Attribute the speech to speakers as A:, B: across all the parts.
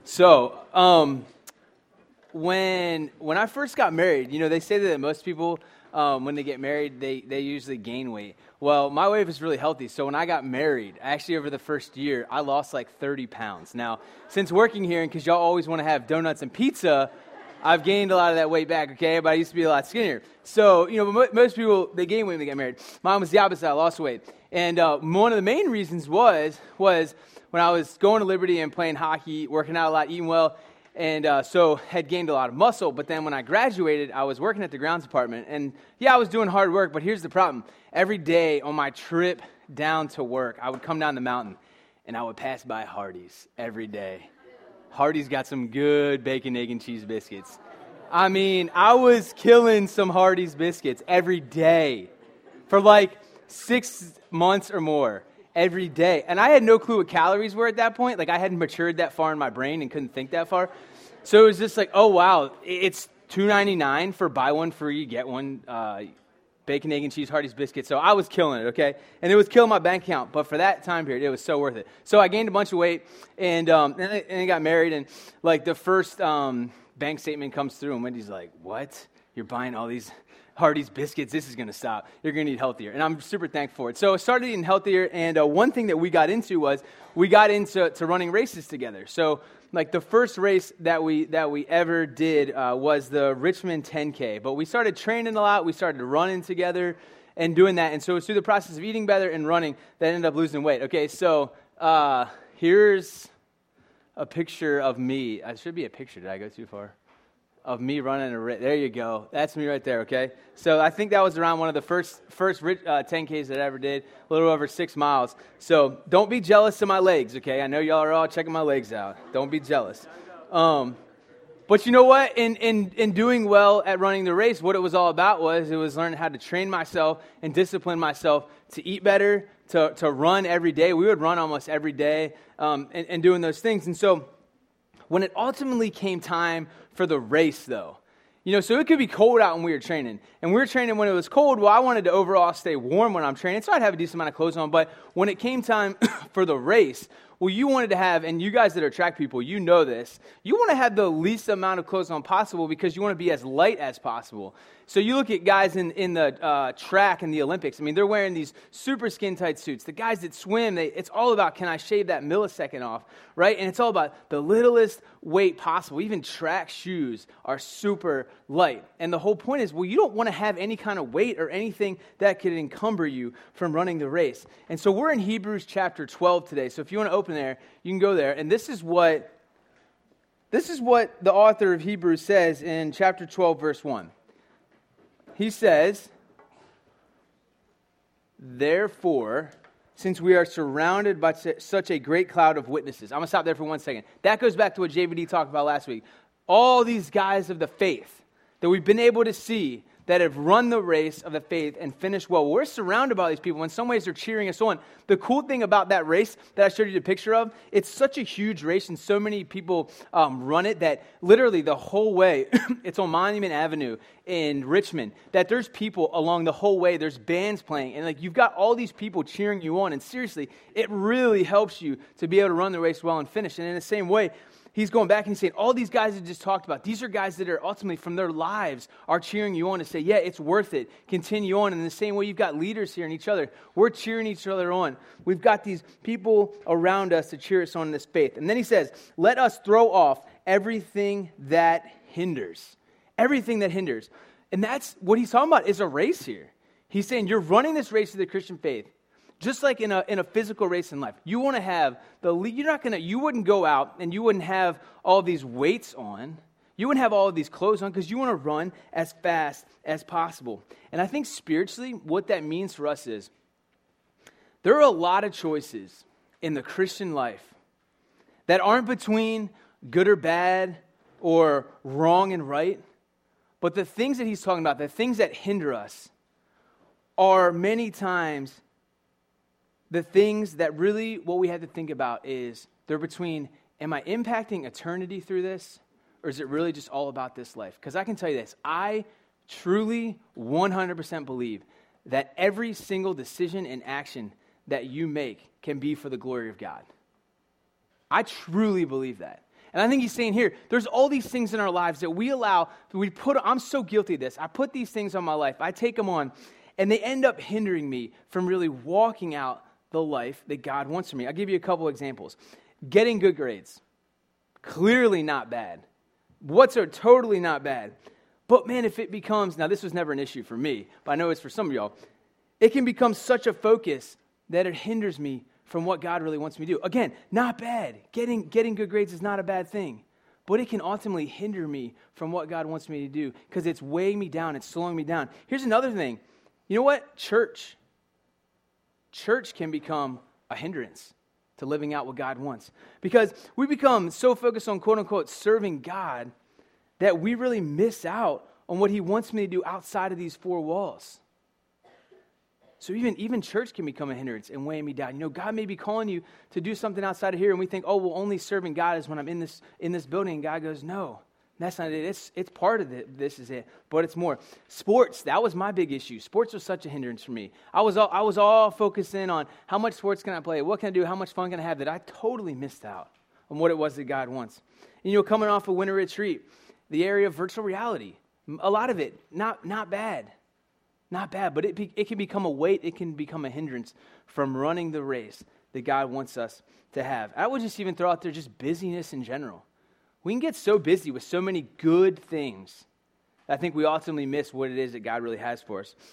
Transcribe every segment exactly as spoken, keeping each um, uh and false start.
A: So, um, when when I first got married, you know, they say that most people, um, when they get married, they, they usually gain weight. Well, my wife is really healthy, so when I got married, actually over the first year, I lost like thirty pounds. Now, since working here, and because y'all always want to have donuts and pizza, I've gained a lot of that weight back, okay? But I used to be a lot skinnier. So, you know, mo- most people, they gain weight when they get married. Mine was the opposite. I lost weight. And uh, one of the main reasons was, was when I was going to Liberty and playing hockey, working out a lot, eating well, and uh, so had gained a lot of muscle. But then when I graduated, I was working at the grounds department. And yeah, I was doing hard work, but here's the problem. Every day on my trip down to work, I would come down the mountain, and I would pass by Hardee's every day. Hardee's got some good bacon, egg, and cheese biscuits. I mean, I was killing some Hardee's biscuits every day for like six months or more every day. And I had no clue what calories were at that point. Like, I hadn't matured that far in my brain and couldn't think that far. So it was just like, oh, wow, it's two ninety-nine for buy one free, get one uh, bacon, egg, and cheese Hardee's biscuit. So I was killing it, okay? And it was killing my bank account. But for that time period, it was so worth it. So I gained a bunch of weight, and um, and, I, and I got married. And, like, the first um, bank statement comes through, and Wendy's like, what? You're buying all these Hardee's biscuits? This is going to stop. You're going to eat healthier. And I'm super thankful for it. So I started eating healthier, and uh, one thing that we got into was we got into to running races together. So, like, the first race that we that we ever did uh, was the Richmond ten K. But we started training a lot. We started running together and doing that. And so it's through the process of eating better and running that I ended up losing weight. Okay, so uh, here's a picture of me. It should be a picture. Did I go too far? Of me running a race. There you go. That's me right there, okay? So I think that was around one of the first first uh, ten Ks that I ever did, a little over six miles. So don't be jealous of my legs, okay? I know y'all are all checking my legs out. Don't be jealous. Um, but you know what? In, in, in doing well at running the race, what it was all about was it was learning how to train myself and discipline myself to eat better, to, to run every day. We would run almost every day um, and, and doing those things. And so when it ultimately came time for the race, though, you know, so it could be cold out when we were training. And we were training when it was cold. Well, I wanted to overall stay warm when I'm training, so I'd have a decent amount of clothes on. But when it came time for the race, well, you wanted to have, and you guys that are track people, you know this, you want to have the least amount of clothes on possible because you want to be as light as possible. So you look at guys in, in the uh, track and the Olympics. I mean, they're wearing these super skin-tight suits. The guys that swim, they, it's all about, can I shave that millisecond off, right? And it's all about the littlest weight possible. Even track shoes are super light. And the whole point is, well, you don't want to have any kind of weight or anything that could encumber you from running the race. And so we're in Hebrews chapter twelve today. So if you want to open there, you can go there. And this is what this is what the author of Hebrews says in chapter twelve, verse one. He says, therefore, since we are surrounded by such a great cloud of witnesses. I'm going to stop there for one second. That goes back to what J V D talked about last week. All these guys of the faith that we've been able to see that have run the race of the faith and finished well. We're surrounded by these people. In some ways, they're cheering us on. The cool thing about that race that I showed you the picture of, it's such a huge race, and so many people um, run it that literally the whole way, it's on Monument Avenue in Richmond, that there's people along the whole way. There's bands playing, and like you've got all these people cheering you on. And seriously, it really helps you to be able to run the race well and finish. And in the same way, he's going back and he's saying, all these guys that just talked about, these are guys that are ultimately from their lives are cheering you on to say, yeah, it's worth it. Continue on. And in the same way, you've got leaders here and each other. We're cheering each other on. We've got these people around us to cheer us on in this faith. And then he says, let us throw off everything that hinders. Everything that hinders. And that's what he's talking about is a race here. He's saying you're running this race of the Christian faith. Just like in a in a physical race in life, you want to have the you're not gonna you wouldn't go out and you wouldn't have all these weights on, you wouldn't have all of these clothes on because you want to run as fast as possible. And I think spiritually, what that means for us is there are a lot of choices in the Christian life that aren't between good or bad or wrong and right, but the things that he's talking about, the things that hinder us, are many times the things that really what we have to think about is they're between, am I impacting eternity through this, or is it really just all about this life? Because I can tell you this, I truly one hundred percent believe that every single decision and action that you make can be for the glory of God. I truly believe that. And I think he's saying here, there's all these things in our lives that we allow, that we put, I'm so guilty of this. I put these things on my life. I take them on, and they end up hindering me from really walking out the life that God wants for me. I'll give you a couple examples. Getting good grades. Clearly not bad. What's are totally not bad. But man, if it becomes, now this was never an issue for me, but I know it's for some of y'all, it can become such a focus that it hinders me from what God really wants me to do. Again, not bad. Getting, getting good grades is not a bad thing. But it can ultimately hinder me from what God wants me to do because it's weighing me down. It's slowing me down. Here's another thing. You know what? Church. Church can become a hindrance to living out what God wants. Because we become so focused on quote-unquote serving God that we really miss out on what he wants me to do outside of these four walls. So even, even church can become a hindrance and weighing me down. You know, God may be calling you to do something outside of here, and we think, oh, well, only serving God is when I'm in this in this building. And God goes, no, that's not it. It's, it's part of it. This is it. But it's more. Sports, that was my big issue. Sports was such a hindrance for me. I was all, I was all focused in on how much sports can I play? What can I do? How much fun can I have? That I totally missed out on what it was that God wants. And, you know, coming off a winter retreat, the area of virtual reality, a lot of it, not not bad. Not bad, but it be, it can become a weight. It can become a hindrance from running the race that God wants us to have. I would just even throw out there just busyness in general. We can get so busy with so many good things. I think we ultimately miss what it is that God really has for us.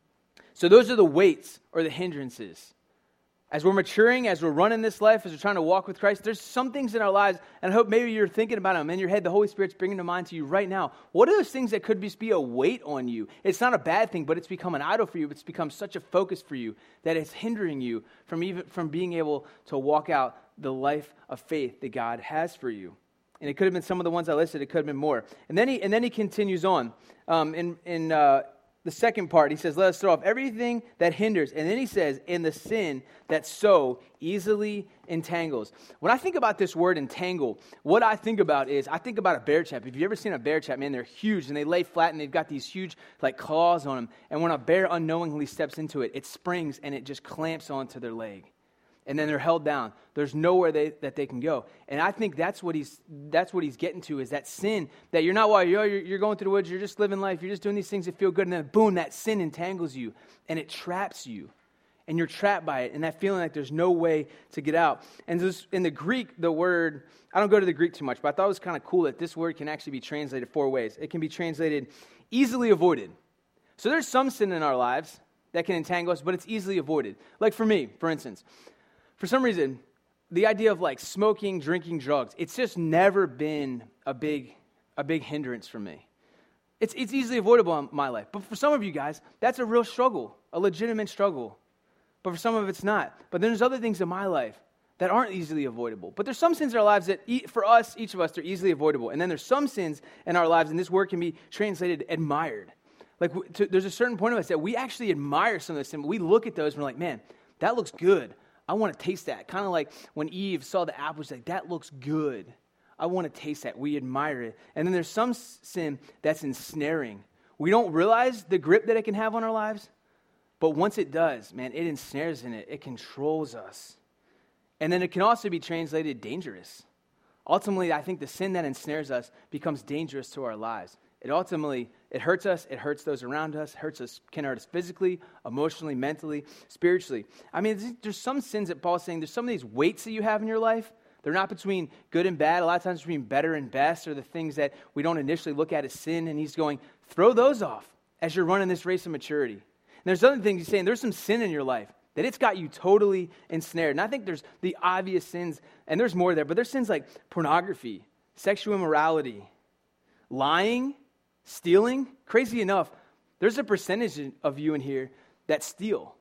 A: So those are the weights or the hindrances. As we're maturing, as we're running this life, as we're trying to walk with Christ, there's some things in our lives, and I hope maybe you're thinking about them in your head. The Holy Spirit's bringing to mind to you right now. What are those things that could just be a weight on you? It's not a bad thing, but it's become an idol for you. It's become such a focus for you that it's hindering you from even from being able to walk out the life of faith that God has for you. And it could have been some of the ones I listed. It could have been more. And then he and then he continues on um, in in. Uh, The second part, he says, let us throw off everything that hinders. And then he says, and the sin that so easily entangles. When I think about this word entangle, what I think about is, I think about a bear trap. If you've ever seen a bear trap, man, they're huge and they lay flat and they've got these huge like claws on them. And when a bear unknowingly steps into it, it springs and it just clamps onto their leg. And then they're held down. There's nowhere they, that they can go. And I think that's what he's that's what he's getting to, is that sin that you're not while you're, you're going through the woods, you're just living life, you're just doing these things that feel good, and then boom, that sin entangles you, and it traps you. And you're trapped by it, and that feeling like there's no way to get out. And this, in the Greek, the word, I don't go to the Greek too much, but I thought it was kind of cool that this word can actually be translated four ways. It can be translated easily avoided. So there's some sin in our lives that can entangle us, but it's easily avoided. Like for me, for instance, for some reason, the idea of like smoking, drinking, drugs, it's just never been a big a big hindrance for me. It's it's easily avoidable in my life. But for some of you guys, that's a real struggle, a legitimate struggle. But for some of it's not. But then there's other things in my life that aren't easily avoidable. But there's some sins in our lives that, for us, each of us, they're easily avoidable. And then there's some sins in our lives, and this word can be translated admired. Like to, there's a certain point of us that we actually admire some of this sin. We look at those and we're like, man, that looks good. I want to taste that. Kind of like when Eve saw the apple, she's like, that looks good. I want to taste that. We admire it. And then there's some sin that's ensnaring. We don't realize the grip that it can have on our lives, but once it does, man, it ensnares in it. It controls us. And then it can also be translated dangerous. Ultimately, I think the sin that ensnares us becomes dangerous to our lives. It ultimately, it hurts us, it hurts those around us, hurts us, can hurt us physically, emotionally, mentally, spiritually. I mean, there's some sins that Paul's saying, there's some of these weights that you have in your life. They're not between good and bad. A lot of times between better and best, or the things that we don't initially look at as sin. And he's going, throw those off as you're running this race of maturity. And there's other things he's saying, there's some sin in your life that it's got you totally ensnared. And I think there's the obvious sins, and there's more there, but there's sins like pornography, sexual immorality, lying, stealing. Crazy enough, there's a percentage of you in here that steal.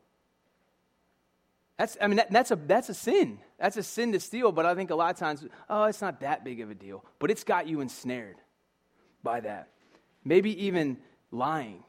A: That's, I mean, that, that's a that's a sin. That's a sin to steal, but I think a lot of times, oh, it's not that big of a deal. But it's got you ensnared by that. Maybe even lying.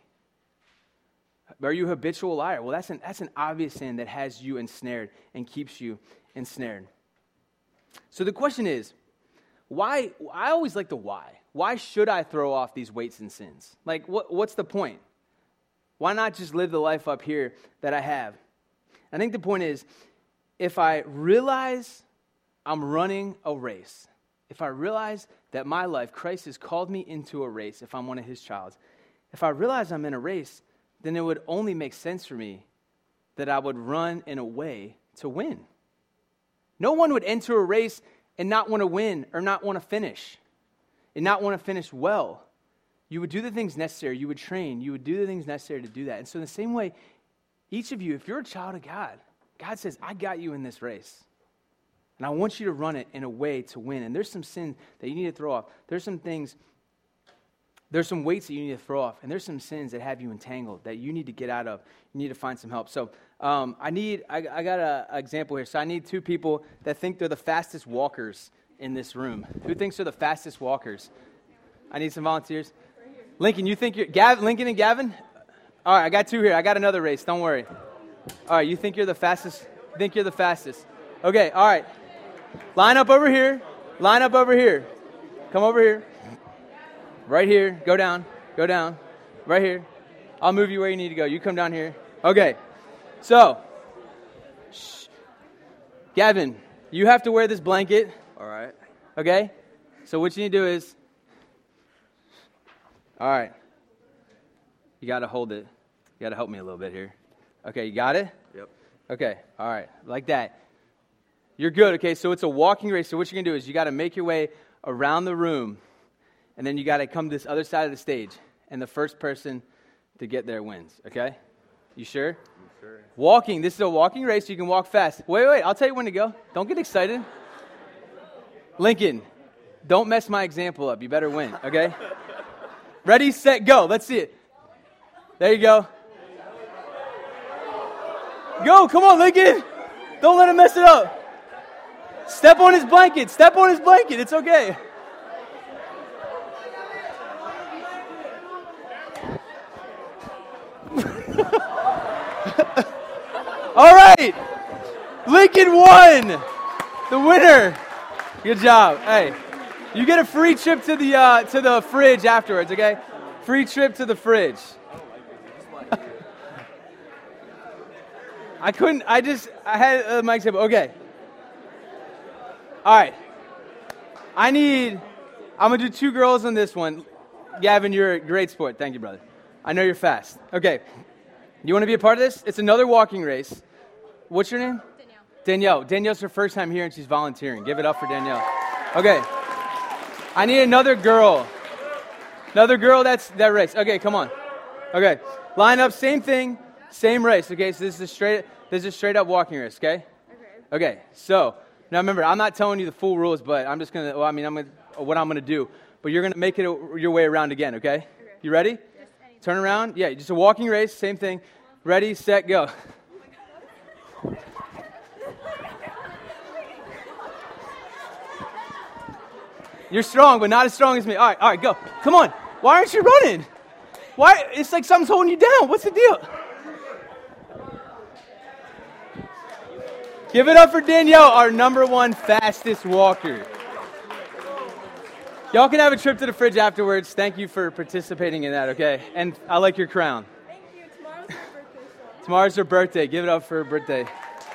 A: Are you a habitual liar? Well, that's an that's an obvious sin that has you ensnared and keeps you ensnared. So the question is, why? I always like the why. Why should I throw off these weights and sins? Like, what what's the point? Why not just live the life up here that I have? I think the point is, if I realize I'm running a race, if I realize that my life, Christ has called me into a race, if I'm one of his child, if I realize I'm in a race, then it would only make sense for me that I would run in a way to win. No one would enter a race and not want to win or not want to finish and not want to finish well. You would do the things necessary. You would train. You would do the things necessary to do that. And so in the same way, each of you, if you're a child of God, God says, I got you in this race. And I want you to run it in a way to win. And there's some sin that you need to throw off. There's some things, there's some weights that you need to throw off. And there's some sins that have you entangled that you need to get out of. You need to find some help. So um, I need, I, I got an example here. So I need two people that think they're the fastest walkers in this room. Who thinks they're the fastest walkers? I need some volunteers. Lincoln, you think you're, Gav, Lincoln and Gavin? All right, I got two here. I got another race. Don't worry. All right, you think you're the fastest? You think you're the fastest? Okay, all right. Line up over here. Line up over here. Come over here. Right here. Go down. Go down. Right here. I'll move you where you need to go. You come down here. Okay. So, shh. Gavin, you have to wear this blanket.
B: All right.
A: Okay? So what you need to do is, all right. You got to hold it. You got to help me a little bit here. Okay, you got it?
B: Yep.
A: Okay, all right, like that. You're good, okay? So it's a walking race. So what you're going to do is you got to make your way around the room, and then you got to come to this other side of the stage, and the first person to get there wins, okay? You sure?
B: I'm sure.
A: Walking. This is a walking race. You can walk fast. Wait, wait, I'll tell you when to go. Don't get excited. Lincoln, don't mess my example up. You better win, okay? Ready, set, go. Let's see it. There you go. Go, come on, Lincoln. Don't let him mess it up. Step on his blanket. Step on his blanket. It's okay. All right. Lincoln won. The winner. Good job. Hey, you get a free trip to the uh, to the fridge afterwards, okay? Free trip to the fridge. I couldn't, I just, I had uh, my example. Okay. All right. I need, I'm going to do two girls on this one. Gavin, you're a great sport. Thank you, brother. I know you're fast. Okay. You want to be a part of this? It's another walking race. What's your name?
C: Danielle.
A: Danielle. Danielle's her first time here and she's volunteering. Give it up for Danielle. Okay. I need another girl. Another girl that's that race. Okay, come on. Okay. Line up, same thing. Same race, okay? So this is a straight this is a straight up walking race, okay?
C: Okay.
A: Okay. So, now remember, I'm not telling you the full rules, but I'm just going to well, I mean, I'm going to what I'm going to do, but you're going to make it a, your way around again, okay?
C: Okay.
A: You ready?
C: Yes. Anytime.
A: Turn around. Yeah, just a walking race, same thing. Ready, set, go. You're strong, but not as strong as me. All right, all right, go. Come on. Why aren't you running? Why? It's like something's holding you down. What's the deal? Give it up for Danielle, our number one fastest walker. Y'all can have a trip to the fridge afterwards. Thank you for participating in that, okay? And I like your crown.
C: Thank you. Tomorrow's my birthday. So.
A: Tomorrow's her birthday. Give it up for her birthday.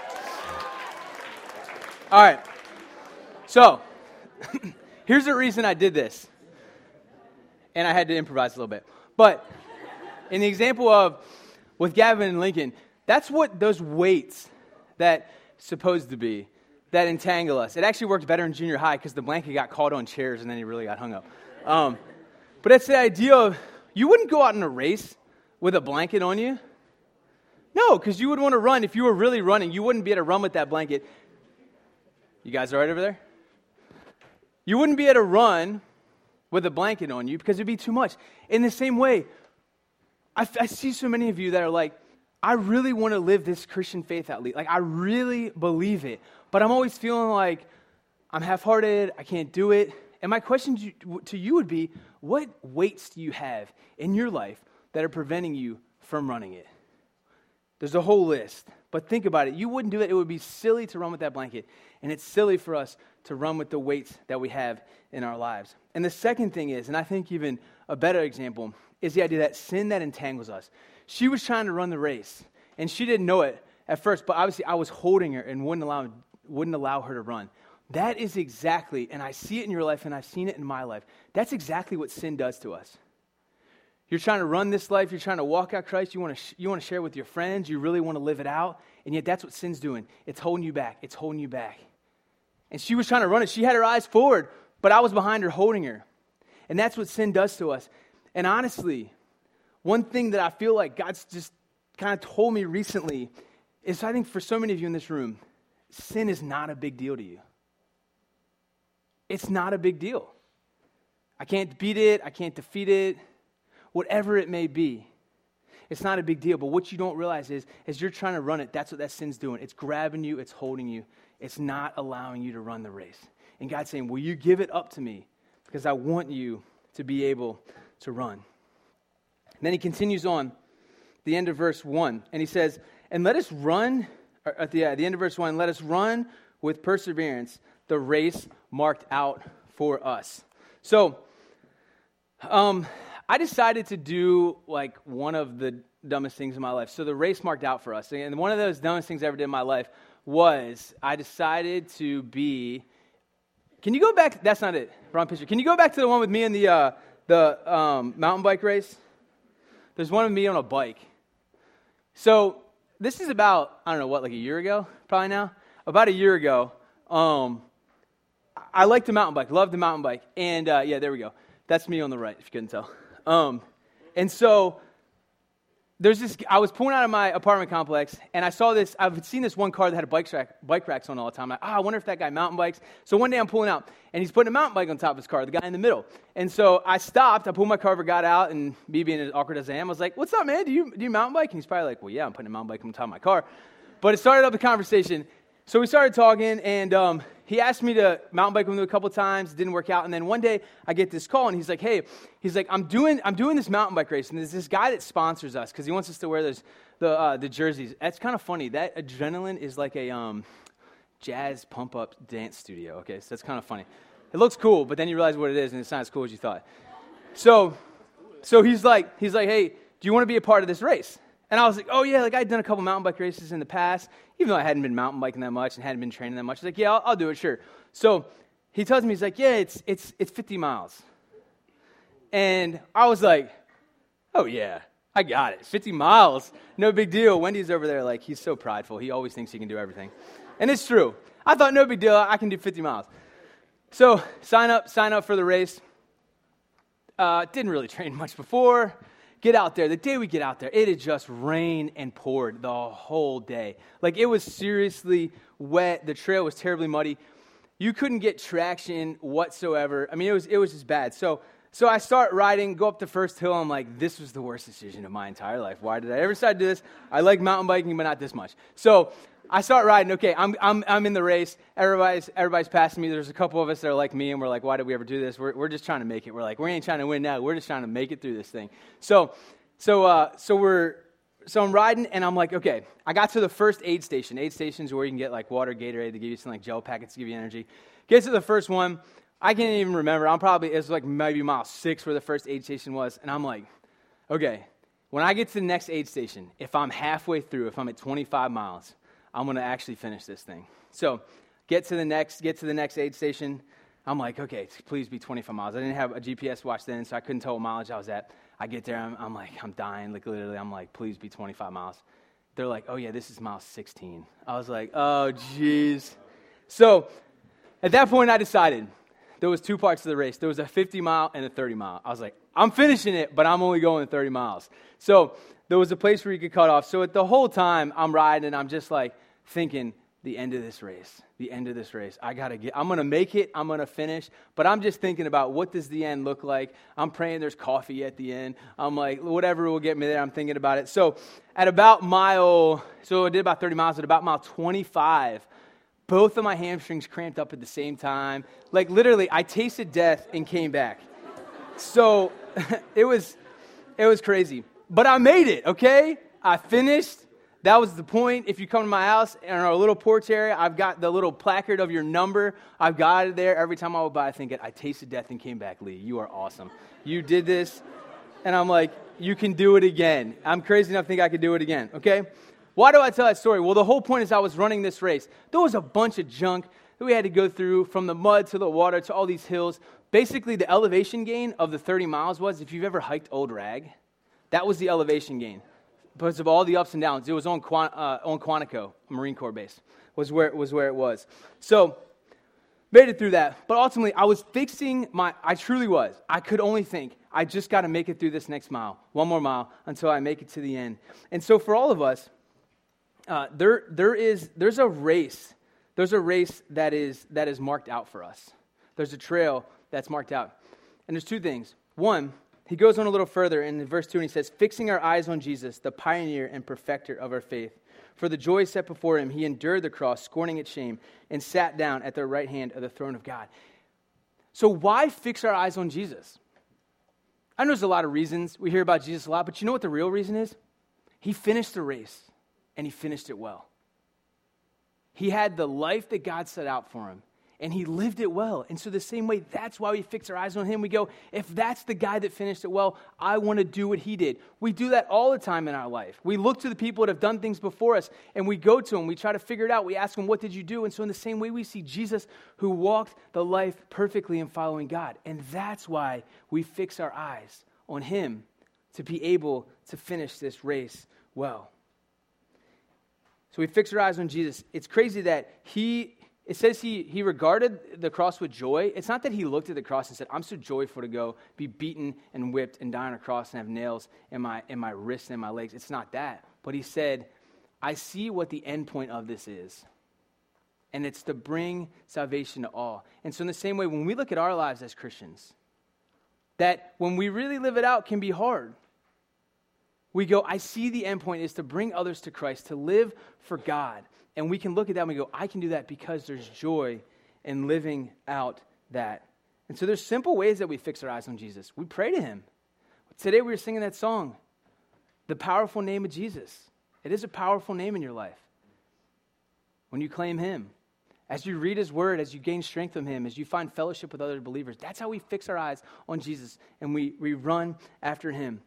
A: All right. So, here's the reason I did this. And I had to improvise a little bit. But in the example of with Gavin and Lincoln, that's what those weights that supposed to be that entangle us. It actually worked better in junior high because the blanket got caught on chairs and then he really got hung up. Um, but it's the idea of you wouldn't go out in a race with a blanket on you. No, because you would want to run. If you were really running, you wouldn't be able to run with that blanket. You guys all right over there? You wouldn't be able to run with a blanket on you because it'd be too much. In the same way, I, I see so many of you that are like, I really want to live this Christian faith out. Like, I really believe it. But I'm always feeling like I'm half-hearted, I can't do it. And my question to you would be, what weights do you have in your life that are preventing you from running it? There's a whole list. But think about it. You wouldn't do it. It would be silly to run with that blanket. And it's silly for us to run with the weights that we have in our lives. And the second thing is, and I think even a better example, is the idea that sin that entangles us. She was trying to run the race, and she didn't know it at first, but obviously I was holding her and wouldn't allow, wouldn't allow her to run. That is exactly, and I see it in your life and I've seen it in my life, that's exactly what sin does to us. You're trying to run this life, you're trying to walk out Christ, you want to sh- you want to share with your friends, you really want to live it out, and yet that's what sin's doing. It's holding you back, it's holding you back. And she was trying to run it, she had her eyes forward, but I was behind her holding her. And that's what sin does to us. And honestly, one thing that I feel like God's just kind of told me recently is I think for so many of you in this room, sin is not a big deal to you. It's not a big deal. I can't beat it, I can't defeat it, whatever it may be. It's not a big deal, but what you don't realize is, as you're trying to run it, that's what that sin's doing. It's grabbing you, it's holding you. It's not allowing you to run the race. And God's saying, will you give it up to me? Because I want you to be able to run. And then he continues on, the end of verse one, and he says, and let us run, at the, uh, the end of verse one, let us run with perseverance the race marked out for us. So, um, I decided to do like one of the dumbest things in my life. So the race marked out for us. And one of those dumbest things I ever did in my life was I decided to be, can you go back, that's not it, wrong picture. Can you go back to the one with me in the uh, the um, mountain bike race? There's one of me on a bike. So this is about, I don't know what, like a year ago, probably now? About a year ago, um, I liked the mountain bike, loved the mountain bike. And uh, yeah, there we go. That's me on the right, if you couldn't tell. Um, and so there's this, I was pulling out of my apartment complex, and I saw this, I've seen this one car that had a bike rack, bike racks on all the time. I'm like, oh, I wonder if that guy mountain bikes. So one day I'm pulling out, and he's putting a mountain bike on top of his car, the guy in the middle. And so I stopped, I pulled my car over, got out, and me being as awkward as I am, I was like, what's up, man? Do you do you mountain bike? And he's probably like, well, yeah, I'm putting a mountain bike on top of my car. But it started up a conversation. So we started talking, and um, he asked me to mountain bike with him a couple times. It didn't work out. And then one day, I get this call, and he's like, hey, he's like, I'm doing I'm doing this mountain bike race, and there's this guy that sponsors us because he wants us to wear those, the uh, the jerseys. That's kind of funny. That Adrenaline is like a um, jazz pump-up dance studio, okay? So that's kind of funny. It looks cool, but then you realize what it is, and it's not as cool as you thought. So, so he's like, he's like, hey, do you want to be a part of this race? And I was like, oh, yeah, like I'd done a couple mountain bike races in the past, even though I hadn't been mountain biking that much and hadn't been training that much. He's like, yeah, I'll, I'll do it, sure. So he tells me, he's like, yeah, it's it's it's fifty miles. And I was like, oh, yeah, I got it. fifty miles, no big deal. Wendy's over there, like, he's so prideful. He always thinks he can do everything. And it's true. I thought, no big deal, I can do fifty miles. So sign up, sign up for the race. Uh, didn't really train much before. Get out there. The day we get out there, it had just rained and poured the whole day. Like, it was seriously wet. The trail was terribly muddy. You couldn't get traction whatsoever. I mean, it was it was just bad. So so I start riding, go up the first hill. I'm like, this was the worst decision of my entire life. Why did I ever decide to do this? I like mountain biking, but not this much. So I start riding. Okay, I'm I'm I'm in the race. Everybody's everybody's passing me. There's a couple of us that are like me, and we're like, why did we ever do this? We're we're just trying to make it. We're like, we ain't trying to win now. We're just trying to make it through this thing. So so uh, so we're so I'm riding, and I'm like, okay. I got to the first aid station. Aid stations where you can get like water, Gatorade, to give you some like gel packets to give you energy. Get to the first one. I can't even remember. I'm probably it was like maybe mile six where the first aid station was, and I'm like, okay. When I get to the next aid station, if I'm halfway through, if I'm at twenty-five miles. I'm going to actually finish this thing. So get to the next get to the next aid station. I'm like, okay, please be twenty-five miles. I didn't have a G P S watch then, so I couldn't tell what mileage I was at. I get there, I'm, I'm like, I'm dying. Like, literally, I'm like, please be twenty-five miles. They're like, oh, yeah, this is mile sixteen. I was like, oh, jeez. So at that point, I decided there was two parts of the race. There was a fifty mile and a thirty mile. I was like, I'm finishing it, but I'm only going thirty miles. So there was a place where you could cut off. So at the whole time I'm riding, and I'm just like thinking, the end of this race, the end of this race. I got to get, I'm going to make it. I'm going to finish. But I'm just thinking about what does the end look like? I'm praying there's coffee at the end. I'm like, whatever will get me there, I'm thinking about it. So at about mile, so I did about thirty miles. At about mile twenty-five, both of my hamstrings cramped up at the same time. Like literally, I tasted death and came back. So it was, it was crazy. But I made it, okay? I finished. That was the point. If you come to my house in our little porch area, I've got the little placard of your number. I've got it there. Every time I would by, I think, I tasted death and came back, Lee. You are awesome. You did this. And I'm like, you can do it again. I'm crazy enough to think I could do it again, okay? Why do I tell that story? Well, the whole point is I was running this race. There was a bunch of junk that we had to go through from the mud to the water to all these hills. Basically, the elevation gain of the thirty miles was, if you've ever hiked Old Rag, that was the elevation gain because of all the ups and downs. It was on, Quan, uh, on Quantico, Marine Corps base, was where, was where it was. So, made it through that. But ultimately, I was fixing my, I truly was. I could only think, I just got to make it through this next mile, one more mile, until I make it to the end. And so for all of us, uh, there there is, there's a race. There's a race that is that is marked out for us. There's a trail that's marked out. And there's two things. One, he goes on a little further in verse two, and he says, fixing our eyes on Jesus, the pioneer and perfecter of our faith. For the joy set before him, he endured the cross, scorning its shame, and sat down at the right hand of the throne of God. So why fix our eyes on Jesus? I know there's a lot of reasons. We hear about Jesus a lot, but you know what the real reason is? He finished the race, and he finished it well. He had the life that God set out for him, and he lived it well. And so the same way, that's why we fix our eyes on him. We go, if that's the guy that finished it well, I want to do what he did. We do that all the time in our life. We look to the people that have done things before us, and we go to them. We try to figure it out. We ask them, what did you do? And so in the same way, we see Jesus who walked the life perfectly in following God. And that's why we fix our eyes on him to be able to finish this race well. So we fix our eyes on Jesus. It's crazy that he... It says he he regarded the cross with joy. It's not that he looked at the cross and said, I'm so joyful to go be beaten and whipped and die on a cross and have nails in my in my wrists and in my legs. It's not that. But he said, I see what the end point of this is. And it's to bring salvation to all. And so in the same way, when we look at our lives as Christians, that when we really live it out can be hard. We go, I see the end point is to bring others to Christ, to live for God. And we can look at that and we go, I can do that because there's joy in living out that. And so there's simple ways that we fix our eyes on Jesus. We pray to him. Today we were singing that song, the powerful name of Jesus. It is a powerful name in your life. When you claim him, as you read his word, as you gain strength from him, as you find fellowship with other believers, that's how we fix our eyes on Jesus and we, we run after him.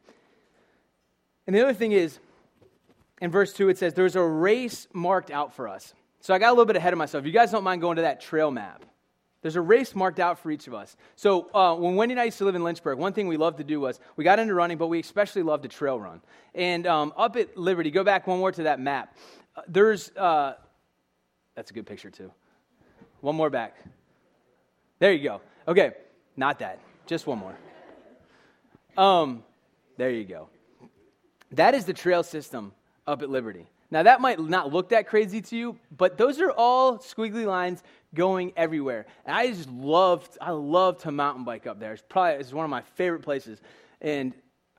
A: And the other thing is, in verse two, it says, there's a race marked out for us. So I got a little bit ahead of myself. You guys don't mind going to that trail map. There's a race marked out for each of us. So uh, when Wendy and I used to live in Lynchburg, one thing we loved to do was, we got into running, but we especially loved to trail run. And um, up at Liberty, go back one more to that map. Uh, there's, uh, that's a good picture too. One more back. There you go. Okay, not that. Just one more. Um, there you go. That is the trail system up at Liberty. Now, that might not look that crazy to you, but those are all squiggly lines going everywhere. And I just love, I love to mountain bike up there. It's probably it's one of my favorite places. And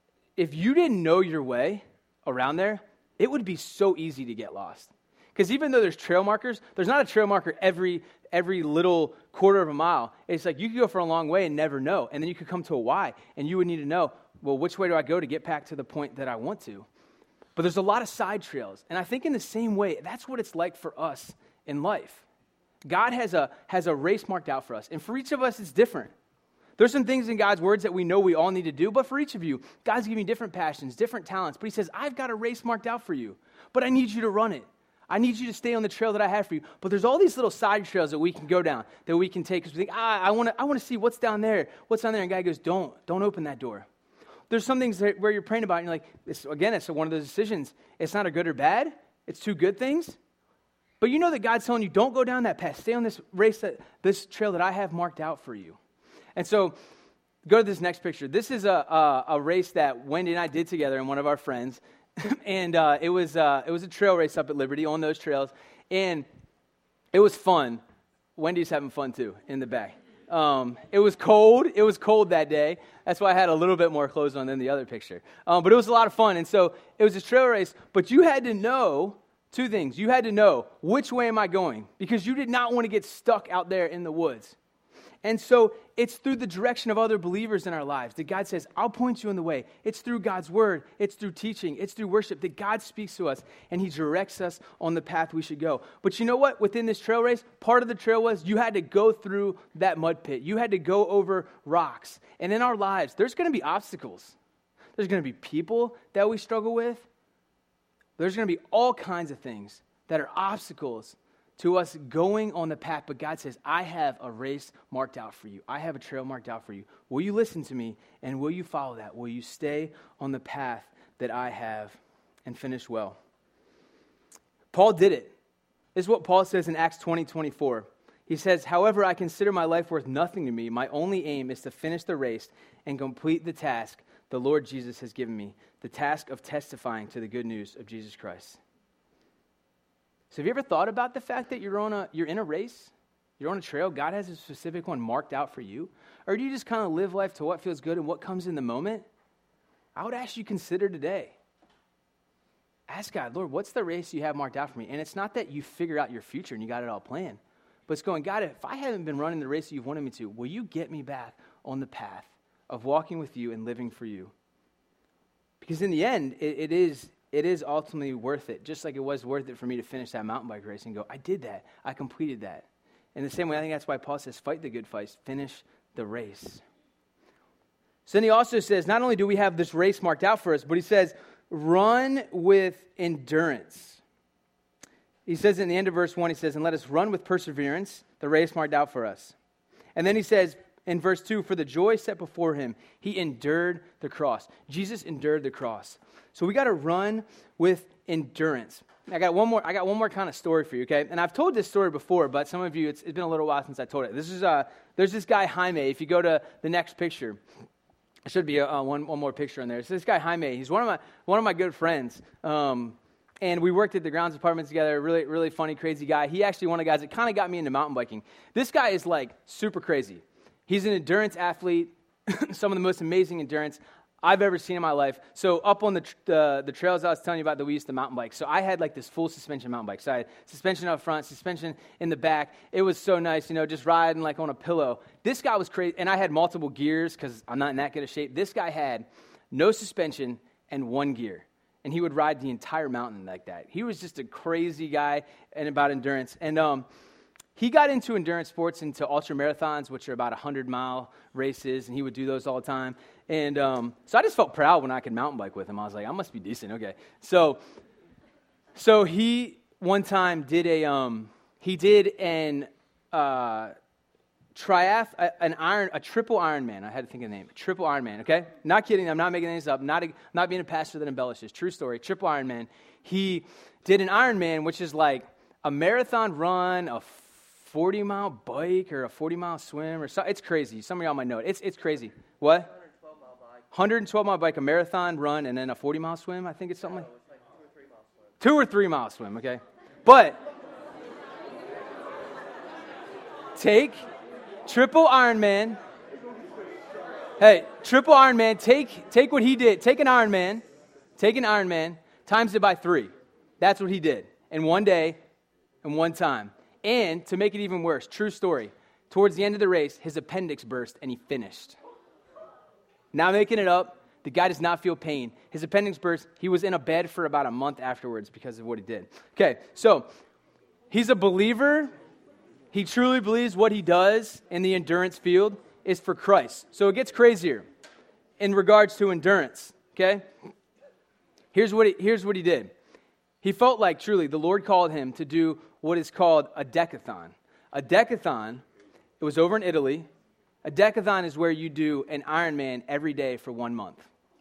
A: if you didn't know your way around there, it would be so easy to get lost. Because even though there's trail markers, there's not a trail marker every every little quarter of a mile. It's like you could go for a long way and never know. And then you could come to a Y, and you would need to know, well, which way do I go to get back to the point that I want to? But there's a lot of side trails. And I think in the same way, that's what it's like for us in life. God has a has a race marked out for us. And for each of us, it's different. There's some things in God's words that we know we all need to do, but for each of you, God's giving you different passions, different talents. But he says, I've got a race marked out for you, but I need you to run it. I need you to stay on the trail that I have for you. But there's all these little side trails that we can go down, that we can take. Because we think, ah, I want to I want to see what's down there. What's down there? And God goes, don't. Don't open that door. There's some things that, where you're praying about, and you're like, it's, again, it's one of those decisions. It's not a good or bad. It's two good things. But you know that God's telling you, don't go down that path. Stay on this race, that this trail that I have marked out for you. And so, go to this next picture. This is a a, a race that Wendy and I did together and one of our friends. and uh, it was uh, it was a trail race up at Liberty on those trails. And it was fun. Wendy's having fun too in the back. Um, it was cold. It was cold that day. That's why I had a little bit more clothes on than the other picture. Um, but it was a lot of fun. And so it was a trail race. But you had to know two things. You had to know, which way am I going? Because you did not want to get stuck out there in the woods. And so it's through the direction of other believers in our lives that God says, I'll point you in the way. It's through God's word. It's through teaching. It's through worship that God speaks to us and he directs us on the path we should go. But you know what? Within this trail race, part of the trail was you had to go through that mud pit. You had to go over rocks. And in our lives, there's going to be obstacles. There's going to be people that we struggle with. There's going to be all kinds of things that are obstacles to us going on the path, but God says, I have a race marked out for you. I have a trail marked out for you. Will you listen to me, and will you follow that? Will you stay on the path that I have and finish well? Paul did it. This is what Paul says in Acts twenty twenty-four. He says, however, I consider my life worth nothing to me. My only aim is to finish the race and complete the task the Lord Jesus has given me, the task of testifying to the good news of Jesus Christ. So have you ever thought about the fact that you're on a you're in a race? You're on a trail. God has a specific one marked out for you? Or do you just kind of live life to what feels good and what comes in the moment? I would ask you consider today. Ask God, Lord, what's the race you have marked out for me? And it's not that you figure out your future and you got it all planned. But it's going, God, if I haven't been running the race that you've wanted me to, will you get me back on the path of walking with you and living for you? Because in the end, it, it is it is ultimately worth it, just like it was worth it for me to finish that mountain bike race and go, I did that. I completed that. In the same way, I think that's why Paul says, fight the good fight, finish the race. So then he also says, not only do we have this race marked out for us, but he says, run with endurance. He says in the end of verse one, he says, and let us run with perseverance the race marked out for us. And then he says in verse two, for the joy set before him, he endured the cross. Jesus endured the cross. So we got to run with endurance. I got one more. I got one more kind of story for you, okay? And I've told this story before, but some of you, it's, it's been a little while since I told it. This is uh, there's this guy Jaime. If you go to the next picture, there should be a, uh, one one more picture in there. So this guy Jaime, he's one of my one of my good friends. Um, And we worked at the grounds department together, really, really funny, crazy guy. He actually one of the guys that kind of got me into mountain biking. This guy is like super crazy. He's an endurance athlete, some of the most amazing endurance I've ever seen in my life. So up on the, tr- the the trails I was telling you about that we used to mountain bike. So I had like this full suspension mountain bike. So I had suspension up front, suspension in the back. It was so nice, you know, just riding like on a pillow. This guy was crazy. And I had multiple gears because I'm not in that good of shape. This guy had no suspension and one gear. And he would ride the entire mountain like that. He was just a crazy guy and about endurance. And um, he got into endurance sports, into ultra marathons, which are about one hundred mile races, and he would do those all the time. And um, so I just felt proud when I could mountain bike with him. I was like, I must be decent, okay. So, so he one time did a um, he did an uh, triath an iron a triple Ironman. I had to think of the name. A triple Ironman, okay? Not kidding. I'm not making things up. Not a, not being a pastor that embellishes. True story. Triple Ironman. He did an Ironman, which is like a marathon run, a forty mile bike, or a forty mile swim, or so. It's crazy. Some of y'all might know it. It's it's crazy. What? one hundred twelve mile bike. one hundred twelve mile bike, a marathon run, and then a forty mile swim. I think it's something. No, like, it's like two or three mile swim. Two or three mile swim. Okay, but take. Triple Ironman. Hey, triple Ironman. Take take what he did. Take an Ironman. Take an Ironman. Times it by three. That's what he did in one day, in one time. And to make it even worse, true story. Towards the end of the race, his appendix burst and he finished. Not making it up. The guy does not feel pain. His appendix burst. He was in a bed for about a month afterwards because of what he did. Okay, so he's a believer. He truly believes what he does in the endurance field is for Christ. So it gets crazier in regards to endurance, okay? Here's what he, here's what he did. He felt like truly the Lord called him to do what is called a decathon. A decathon, it was over in Italy. A decathon is where you do an Ironman every day for one month.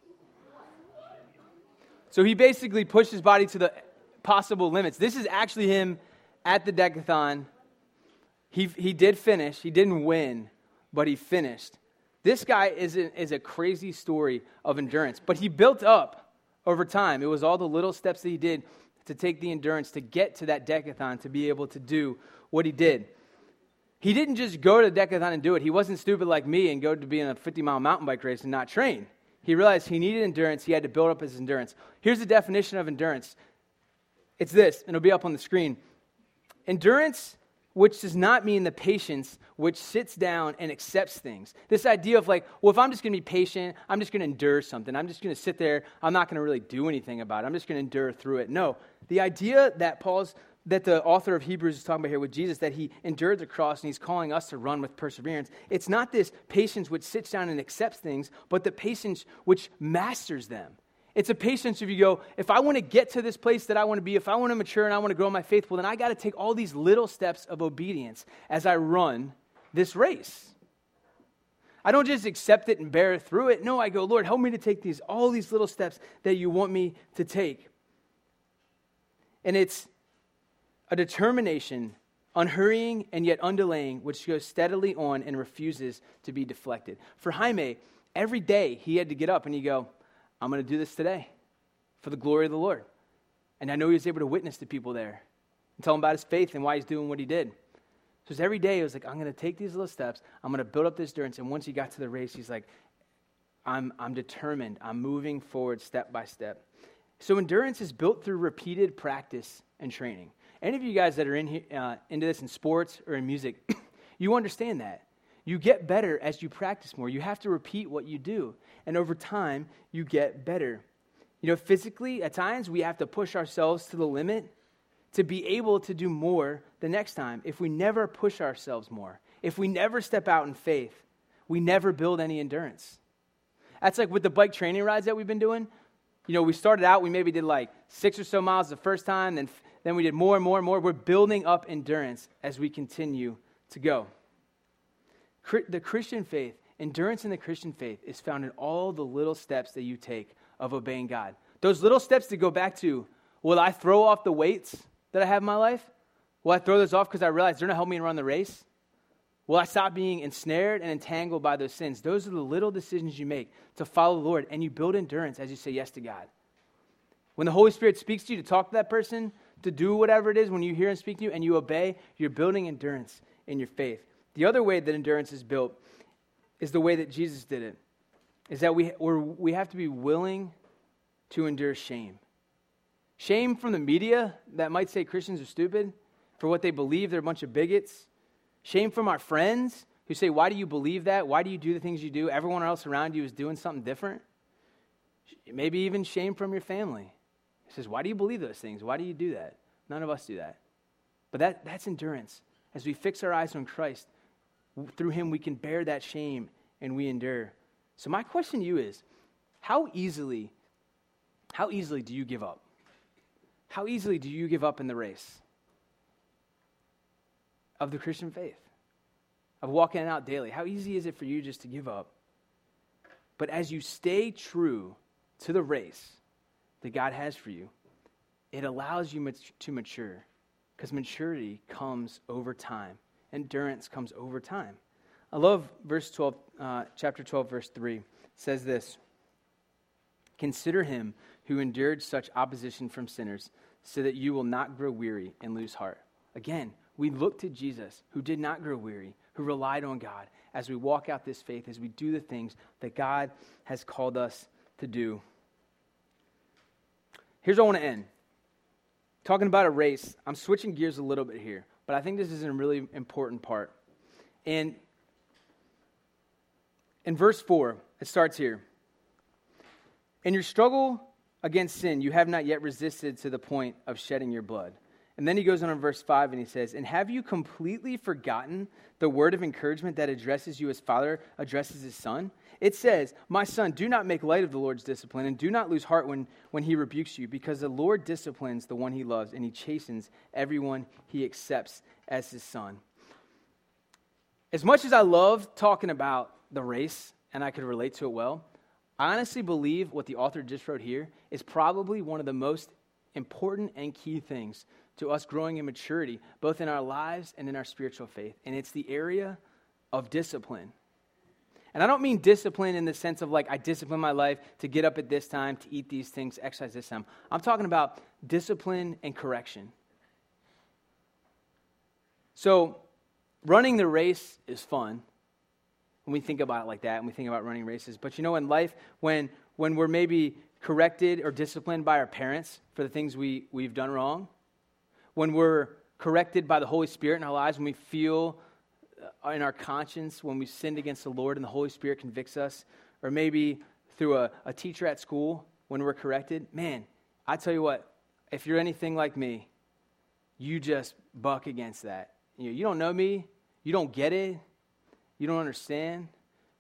A: So he basically pushed his body to the possible limits. This is actually him at the decathon. He he did finish. He didn't win, but he finished. This guy is a, is a crazy story of endurance, but he built up over time. It was all the little steps that he did to take the endurance to get to that decathon, to be able to do what he did. He didn't just go to the decathon and do it. He wasn't stupid like me and go to be in a fifty mile mountain bike race and not train. He realized he needed endurance. He had to build up his endurance. Here's the definition of endurance. It's this, and it'll be up on the screen. Endurance, which does not mean the patience which sits down and accepts things. This idea of like, well, if I'm just going to be patient, I'm just going to endure something. I'm just going to sit there. I'm not going to really do anything about it. I'm just going to endure through it. No, the idea that Paul's, that the author of Hebrews is talking about here with Jesus, that he endured the cross and he's calling us to run with perseverance. It's not this patience which sits down and accepts things, but the patience which masters them. It's a patience if you go, if I want to get to this place that I want to be, if I want to mature and I want to grow in my faith, well, then I got to take all these little steps of obedience as I run this race. I don't just accept it and bear through it. No, I go, Lord, help me to take these, all these little steps that you want me to take. And it's a determination, unhurrying and yet undelaying, which goes steadily on and refuses to be deflected. For Jaime, every day he had to get up and he'd go, I'm going to do this today for the glory of the Lord. And I know he was able to witness to people there and tell them about his faith and why he's doing what he did. So every day, it was like, I'm going to take these little steps. I'm going to build up this endurance. And once he got to the race, he's like, I'm, I'm determined. I'm moving forward step by step. So endurance is built through repeated practice and training. Any of you guys that are in here, uh, into this in sports or in music, you understand that. You get better as you practice more. You have to repeat what you do. And over time, you get better. You know, physically, at times, we have to push ourselves to the limit to be able to do more the next time. If we never push ourselves more, if we never step out in faith, we never build any endurance. That's like with the bike training rides that we've been doing. You know, we started out, we maybe did like six or so miles the first time, then, then we did more and more and more. We're building up endurance as we continue to go. The Christian faith, endurance in the Christian faith is found in all the little steps that you take of obeying God. Those little steps to go back to, will I throw off the weights that I have in my life? Will I throw those off because I realize they're not helping me to run the race? Will I stop being ensnared and entangled by those sins? Those are the little decisions you make to follow the Lord, and you build endurance as you say yes to God. When the Holy Spirit speaks to you to talk to that person, to do whatever it is, when you hear him speak to you and you obey, you're building endurance in your faith. The other way that endurance is built is the way that Jesus did it, is that we we're, we have to be willing to endure shame. Shame from the media that might say Christians are stupid for what they believe, they're a bunch of bigots. Shame from our friends who say, why do you believe that? Why do you do the things you do? Everyone else around you is doing something different. Maybe even shame from your family. It says, why do you believe those things? Why do you do that? None of us do that. But that that's endurance. As we fix our eyes on Christ, through him we can bear that shame and we endure. So my question to you is, how easily, how easily do you give up? How easily do you give up in the race of the Christian faith, of walking it out daily? How easy is it for you just to give up? But as you stay true to the race that God has for you, it allows you to mature, because maturity comes over time. Endurance comes over time. I love verse twelve, uh, chapter twelve, verse three. It says this: consider him who endured such opposition from sinners, so that you will not grow weary and lose heart. Again, we look to Jesus, who did not grow weary, who relied on God, as we walk out this faith, as we do the things that God has called us to do. Here's where I want to end. Talking about a race, I'm switching gears a little bit here, but I think this is a really important part. And in verse four, it starts here. In your struggle against sin, you have not yet resisted to the point of shedding your blood. And then he goes on in verse five and he says, and have you completely forgotten the word of encouragement that addresses you as father addresses his son? It says, my son, do not make light of the Lord's discipline, and do not lose heart when, when he rebukes you, because the Lord disciplines the one he loves, and he chastens everyone he accepts as his son. As much as I love talking about the race, and I could relate to it well, I honestly believe what the author just wrote here is probably one of the most important and key things to us growing in maturity, both in our lives and in our spiritual faith. And it's the area of discipline. And I don't mean discipline in the sense of like I discipline my life to get up at this time, to eat these things, exercise this time. I'm talking about discipline and correction. So running the race is fun when we think about it like that, and we think about running races. But you know, in life, when when we're maybe corrected or disciplined by our parents for the things we, we've done wrong, when we're corrected by the Holy Spirit in our lives, when we feel in our conscience when we sinned against the Lord and the Holy Spirit convicts us, or maybe through a, a teacher at school when we're corrected, man, I tell you what, if you're anything like me, you just buck against that. You know, you don't know me, you don't get it, you don't understand.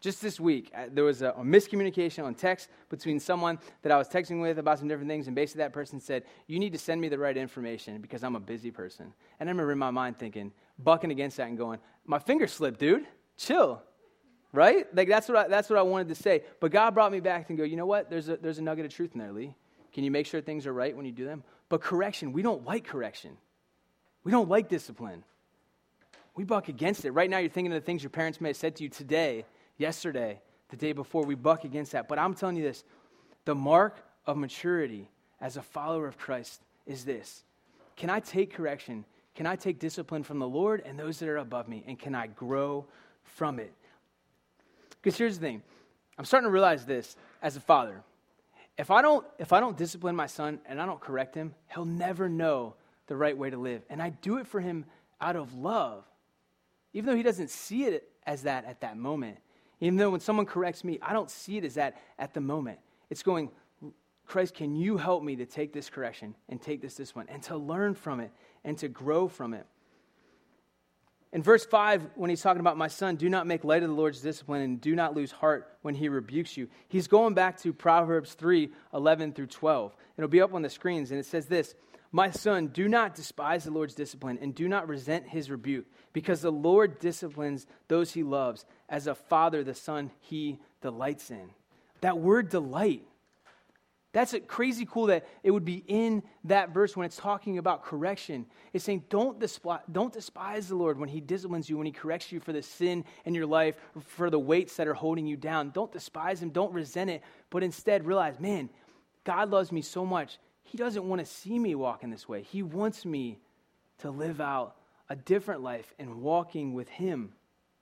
A: Just this week, uh, there was a, a miscommunication on text between someone that I was texting with about some different things, and basically that person said, you need to send me the right information because I'm a busy person. And I remember in my mind thinking, bucking against that and going, my finger slipped, dude. Chill. Right? Like that's what I, that's what I wanted to say. But God brought me back and go, you know what? There's a, there's a nugget of truth in there, Lee. Can you make sure things are right when you do them? But correction, we don't like correction. We don't like discipline. We buck against it. Right now you're thinking of the things your parents may have said to you today, yesterday, the day before. We buck against that. But I'm telling you this, the mark of maturity as a follower of Christ is this. Can I take correction? Can I take discipline from the Lord and those that are above me? And can I grow from it? Because here's the thing. I'm starting to realize this as a father. If I don't, if I don't discipline my son and I don't correct him, he'll never know the right way to live. And I do it for him out of love. Even though he doesn't see it as that at that moment. Even though when someone corrects me, I don't see it as that at the moment. It's going, Christ, can you help me to take this correction and take this discipline and to learn from it and to grow from it? In verse five, when he's talking about my son, do not make light of the Lord's discipline and do not lose heart when he rebukes you. He's going back to Proverbs three, eleven through twelve. It'll be up on the screens, and it says this, my son, do not despise the Lord's discipline and do not resent his rebuke, because the Lord disciplines those he loves, as a father the son he delights in. That word delight, that's a crazy cool that it would be in that verse when it's talking about correction. It's saying don't despise, don't despise the Lord when he disciplines you, when he corrects you for the sin in your life, for the weights that are holding you down. Don't despise him, don't resent it, but instead realize, man, God loves me so much. He doesn't want to see me walking this way. He wants me to live out a different life and walking with him.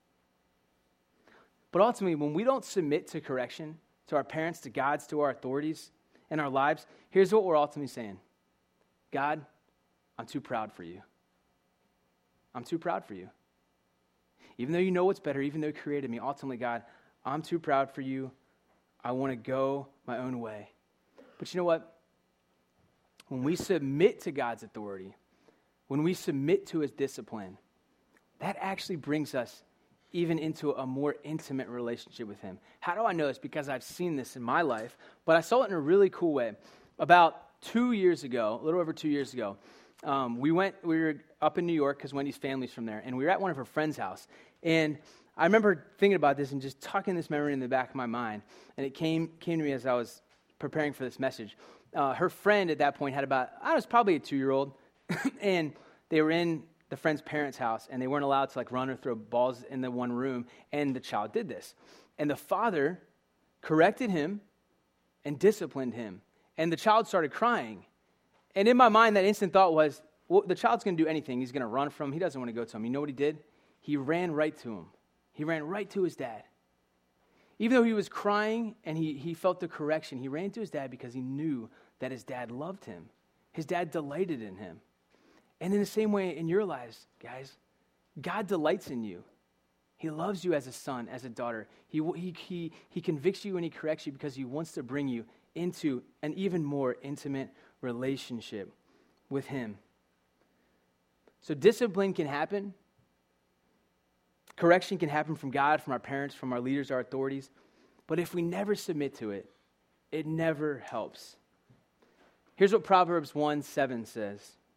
A: But ultimately, when we don't submit to correction, to our parents, to God's, to our authorities in our lives, here's what we're ultimately saying. God, I'm too proud for you. I'm too proud for you. Even though you know what's better, even though you created me, ultimately, God, I'm too proud for you. I want to go my own way. But you know what? When we submit to God's authority, when we submit to his discipline, that actually brings us even into a more intimate relationship with him. How do I know this? Because I've seen this in my life, but I saw it in a really cool way. About two years ago, a little over two years ago, um, we went, we were up in New York because Wendy's family's from there, and we were at one of her friends' house. And I remember thinking about this and just tucking this memory in the back of my mind, and it came came to me as I was preparing for this message. Uh, her friend at that point had about, I was probably a two-year-old, and they were in the friend's parents' house, and they weren't allowed to like run or throw balls in the one room, and the child did this. And the father corrected him and disciplined him, and the child started crying. And in my mind, that instant thought was, well, the child's going to do anything. He's going to run from him. He doesn't want to go to him. You know what he did? He ran right to him. He ran right to his dad. Even though he was crying and he, he felt the correction, he ran to his dad because he knew that his dad loved him. His dad delighted in him. And in the same way in your lives, guys, God delights in you. He loves you as a son, as a daughter. He, he, he, he convicts you and he corrects you because he wants to bring you into an even more intimate relationship with him. So discipline can happen. Correction can happen from God, from our parents, from our leaders, our authorities. But if we never submit to it, it never helps. Here's what Proverbs one seven says.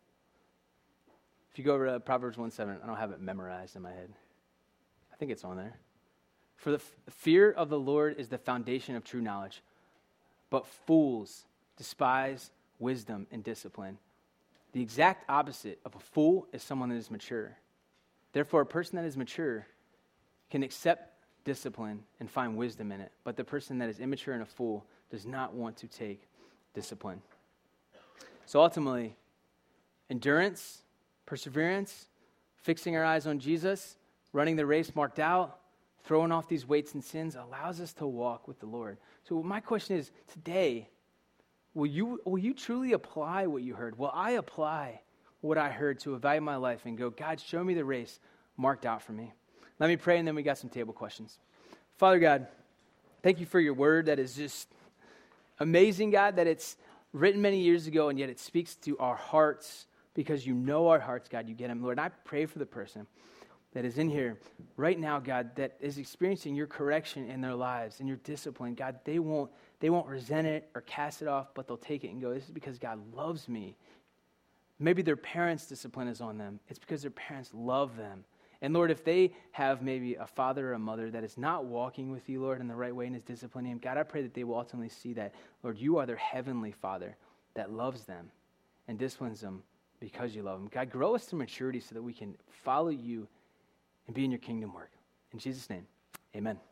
A: If you go over to Proverbs one seven, I don't have it memorized in my head. I think it's on there. For the f- fear of the Lord is the foundation of true knowledge, but fools despise wisdom and discipline. The exact opposite of a fool is someone that is mature. Therefore, a person that is mature can accept discipline and find wisdom in it, but the person that is immature and a fool does not want to take discipline. So ultimately, endurance, perseverance, fixing our eyes on Jesus, running the race marked out, throwing off these weights and sins allows us to walk with the Lord. So my question is, today, will you will you truly apply what you heard? Will I apply what I heard to evaluate my life and go, God, show me the race marked out for me? Let me pray, and then we got some table questions. Father God, thank you for your word that is just amazing, God, that it's written many years ago, and yet it speaks to our hearts because you know our hearts, God. You get them, Lord. And I pray for the person that is in here right now, God, that is experiencing your correction in their lives and your discipline, God, they won't, they won't resent it or cast it off, but they'll take it and go, this is because God loves me. Maybe their parents' discipline is on them. It's because their parents love them. And Lord, if they have maybe a father or a mother that is not walking with you, Lord, in the right way and is disciplining them, God, I pray that they will ultimately see that, Lord, you are their heavenly Father that loves them and disciplines them because you love them. God, grow us to maturity so that we can follow you and be in your kingdom work. In Jesus' name, amen.